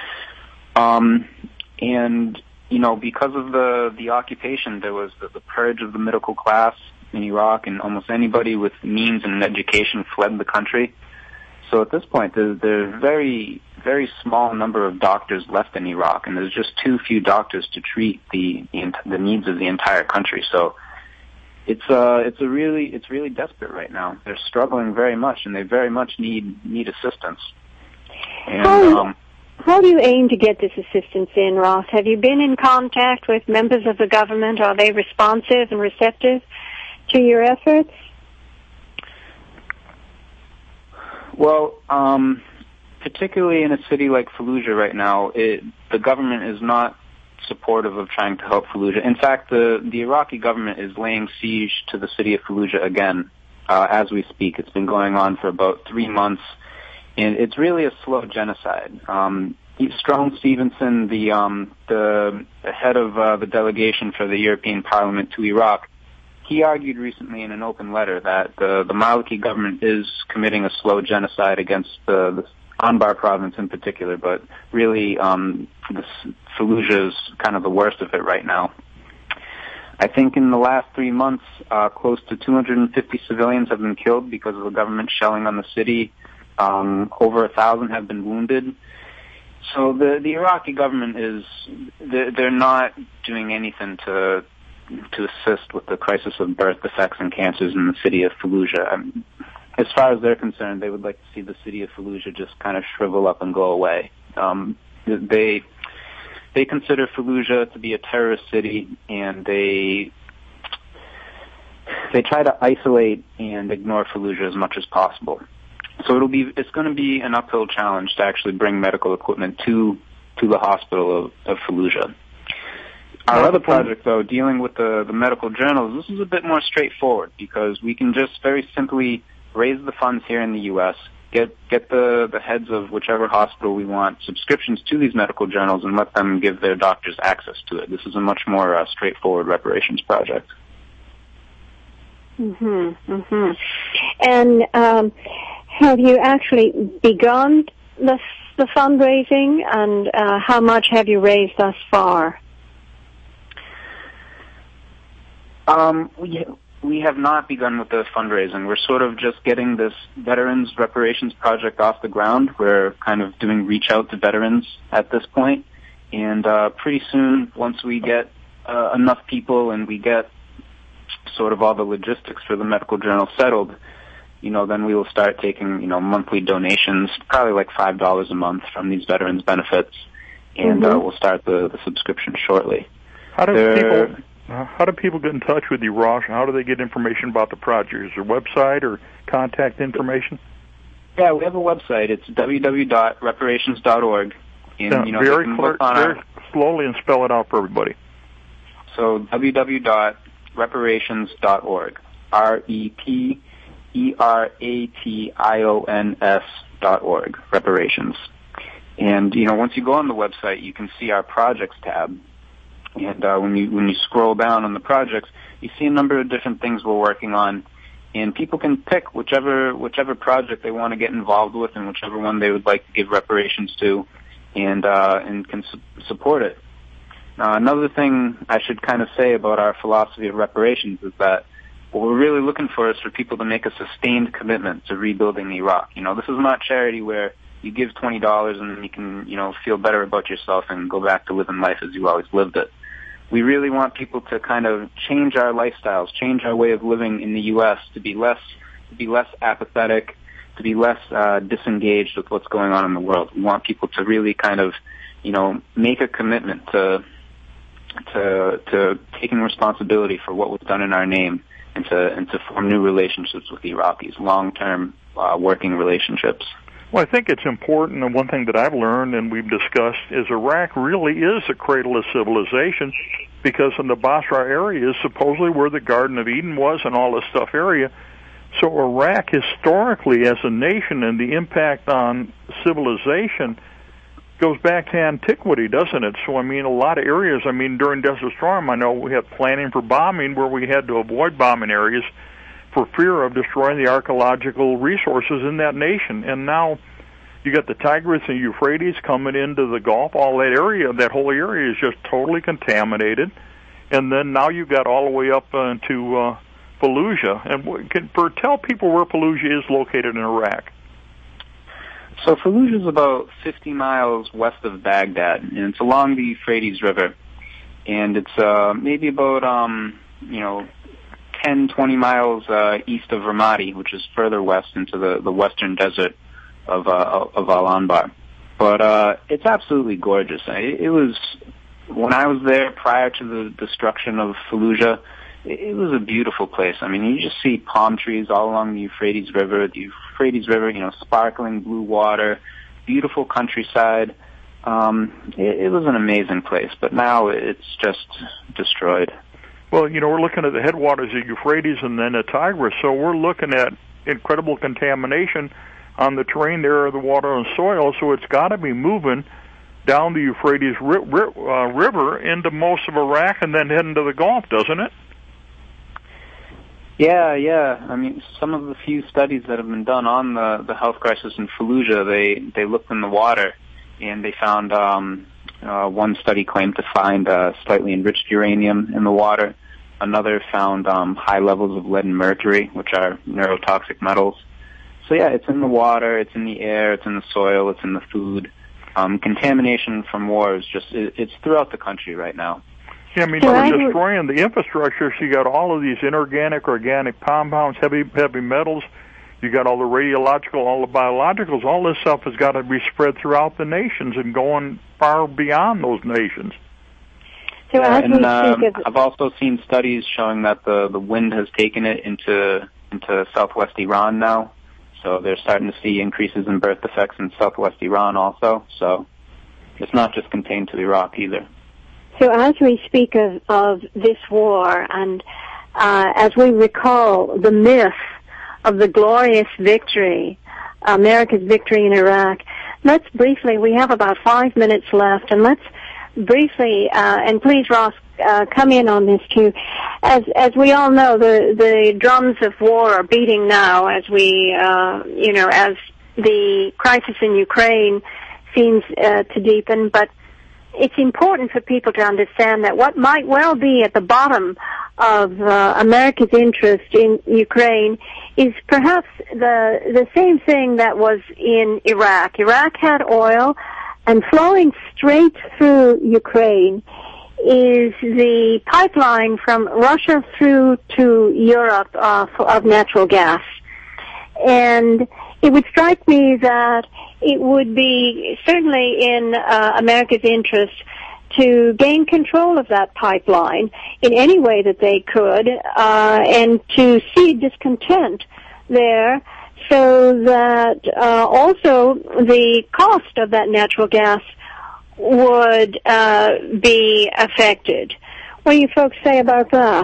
and because of the occupation, there was the purge of the middle class in Iraq, and almost anybody with means and education fled the country. So at this point, there's a very, very small number of doctors left in Iraq, and there's just too few doctors to treat the needs of the entire country. So it's really desperate right now. They're struggling very much, and they very much need assistance. And how do you aim to get this assistance in, Ross? Have you been in contact with members of the government? Are they responsive and receptive to your efforts? Well, particularly in a city like Fallujah right now, the government is not supportive of trying to help Fallujah. In fact, the Iraqi government is laying siege to the city of Fallujah again as we speak. It's been going on for about 3 months. And it's really a slow genocide. Strong Stevenson, the head of the delegation for the European Parliament to Iraq, he argued recently in an open letter that the Maliki government is committing a slow genocide against the Anbar province in particular, but really Fallujah is kind of the worst of it right now. I think in the last 3 months, close to 250 civilians have been killed because of the government shelling on the city. Over 1,000 have been wounded. So the Iraqi government they're not doing anything to assist with the crisis of birth defects and cancers in the city of Fallujah. As far as they're concerned, they would like to see the city of Fallujah just kind of shrivel up and go away. They consider Fallujah to be a terrorist city, and they try to isolate and ignore Fallujah as much as possible. So it's going to be an uphill challenge to actually bring medical equipment to the hospital of Fallujah. Our other project, though, dealing with the medical journals, this is a bit more straightforward because we can just very simply raise the funds here in the U.S., get the heads of whichever hospital we want subscriptions to these medical journals and let them give their doctors access to it. This is a much more straightforward reparations project. And have you actually begun the fundraising, and how much have you raised thus far? We have not begun with the fundraising. We're sort of just getting this Veterans Reparations Project off the ground. We're kind of doing reach out to veterans at this point. And pretty soon, once we get enough people and we get sort of all the logistics for the medical journal settled, then we will start taking, monthly donations, probably like $5 a month from these veterans benefits. And we'll start the subscription shortly. How do people get in touch with you, Ross? How do they get information about the project? Is there a website or contact information? Yeah, we have a website. It's www.reparations.org. And, very slowly and spell it out for everybody. So www.reparations.org. REPERATIONS.org. Reparations. And, once you go on the website, you can see our projects tab. And when you scroll down on the projects, you see a number of different things we're working on, and people can pick whichever project they want to get involved with and whichever one they would like to give reparations to, and can support it. Another thing I should kind of say about our philosophy of reparations is that what we're really looking for is for people to make a sustained commitment to rebuilding Iraq. This is not charity where you give $20 and then you can, feel better about yourself and go back to living life as you always lived it. We really want people to kind of change our lifestyles, change our way of living in the U.S. to be less apathetic, to be less disengaged with what's going on in the world. We want people to really kind of, make a commitment to taking responsibility for what was done in our name and to form new relationships with the Iraqis, long-term working relationships. Well, I think it's important, and one thing that I've learned and we've discussed is Iraq really is a cradle of civilization, because in the Basra area is supposedly where the Garden of Eden was and all this stuff area. So Iraq historically as a nation and the impact on civilization goes back to antiquity, doesn't it? So, a lot of areas, during Desert Storm, I know we had planning for bombing where we had to avoid bombing areas for fear of destroying the archaeological resources in that nation. And now you got the Tigris and Euphrates coming into the Gulf. All that area, that whole area is just totally contaminated. And then now you got all the way up into Fallujah. And tell people where Fallujah is located in Iraq. So Fallujah is about 50 miles west of Baghdad, and it's along the Euphrates River. And it's maybe about 10, 20 miles east of Ramadi, which is further west into the western desert of Al-Anbar. But it's absolutely gorgeous. It was, when I was there prior to the destruction of Fallujah, it was a beautiful place. You just see palm trees all along the Euphrates River, sparkling blue water, beautiful countryside. It was an amazing place, but now it's just destroyed. Well, we're looking at the headwaters of Euphrates and then the Tigris, so we're looking at incredible contamination on the terrain there of the water and soil, so it's got to be moving down the Euphrates River into most of Iraq and then head into the Gulf, doesn't it? Yeah. I mean, some of the few studies that have been done on the health crisis in Fallujah, they looked in the water, and they found one study claimed to find slightly enriched uranium in the water. Another found high levels of lead and mercury, which are neurotoxic metals. So yeah, it's in the water, it's in the air, it's in the soil, it's in the food. Contamination from war is it's throughout the country right now. Yeah, I mean, they're destroying the infrastructure. So you got all of these inorganic, organic compounds, heavy metals. You got all the radiological, all the biologicals. All this stuff has got to be spread throughout the nations and going far beyond those nations. So I've also seen studies showing that the wind has taken it into southwest Iran now. So they're starting to see increases in birth defects in southwest Iran also. So it's not just contained to Iraq either. So as we speak of this war, and as we recall the myth of the glorious victory, America's victory in Iraq, let's briefly, we have about 5 minutes left, and let's briefly, and please, Ross, come in on this too. As we all know, the drums of war are beating now as we, as the crisis in Ukraine seems to deepen, but it's important for people to understand that what might well be at the bottom of America's interest in Ukraine is perhaps the same thing that was in Iraq. Iraq had oil, and flowing straight through Ukraine is the pipeline from Russia through to Europe of natural gas. And it would strike me that it would be certainly in America's interest to gain control of that pipeline in any way that they could, and to seed discontent there, so that also the cost of that natural gas would be affected. What do you folks say about that?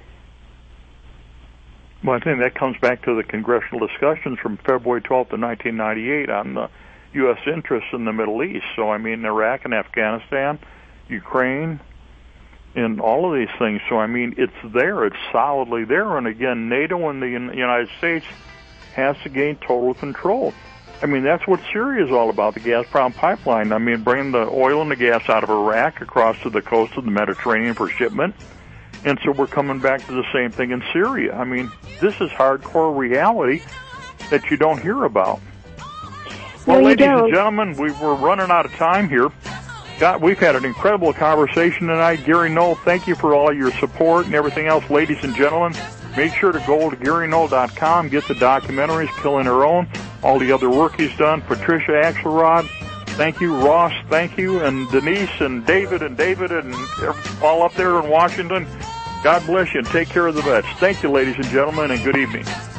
Well, I think that comes back to the congressional discussions from February 12th of 1998 on the U.S. interests in the Middle East. So, I mean, Iraq and Afghanistan, Ukraine, and all of these things. So, I mean, it's there. It's solidly there. And, again, NATO and the United States has to gain total control. I mean, that's what Syria is all about, the Gazprom pipeline. I mean, bringing the oil and the gas out of Iraq across to the coast of the Mediterranean for shipment. And so we're coming back to the same thing in Syria. I mean, this is hardcore reality that you don't hear about. Well, ladies and gentlemen, we're running out of time here. We've had an incredible conversation tonight. Gary Null, thank you for all your support and everything else. Ladies and gentlemen, make sure to go to GaryNull.com, get the documentaries, Killing Her Own, all the other work he's done. Patricia Axelrod, thank you. Ross, thank you. And Denise and David and all up there in Washington, God bless you and take care of the vets. Thank you, ladies and gentlemen, and good evening.